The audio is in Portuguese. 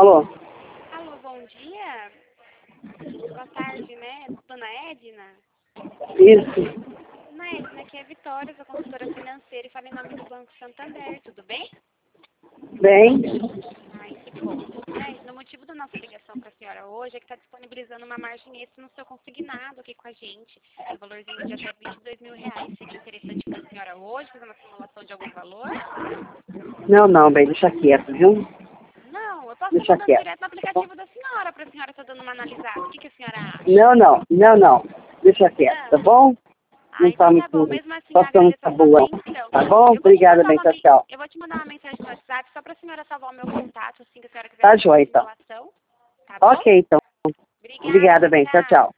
Alô? Alô, bom dia. Boa tarde, né? Dona Edna? Isso. Dona Edna, aqui é a Vitória, sou consultora financeira e falo em nome do Banco Santander, tudo bem? Bem? Ai, que bom. Dona Edna, o motivo da nossa ligação para a senhora hoje é que está disponibilizando uma margem extra no seu consignado aqui com a gente. Um valorzinho de até R$ 22.000. Seria interessante para a senhora hoje fazer uma simulação de algum valor? Não, bem, deixa quieto, viu? Não, eu posso estar Deixa mandando quieto. direto no aplicativo da senhora para a senhora estar dando uma analisada. O que a senhora acha? Não. Deixa quieto, tá Não. bom? Ah, Não tá então tá muito, bom. Mesmo assim, eu situação agradeço muito a sua boa. atenção. Tá bom? Obrigada, bem, tchau. Eu vou te mandar uma mensagem no WhatsApp só para a senhora salvar o meu contato, assim que a senhora quiser Tá fazer uma joia, então. simulação. Tá bom? Ok, então. Obrigada, Obrigada, bem, tchau. tchau.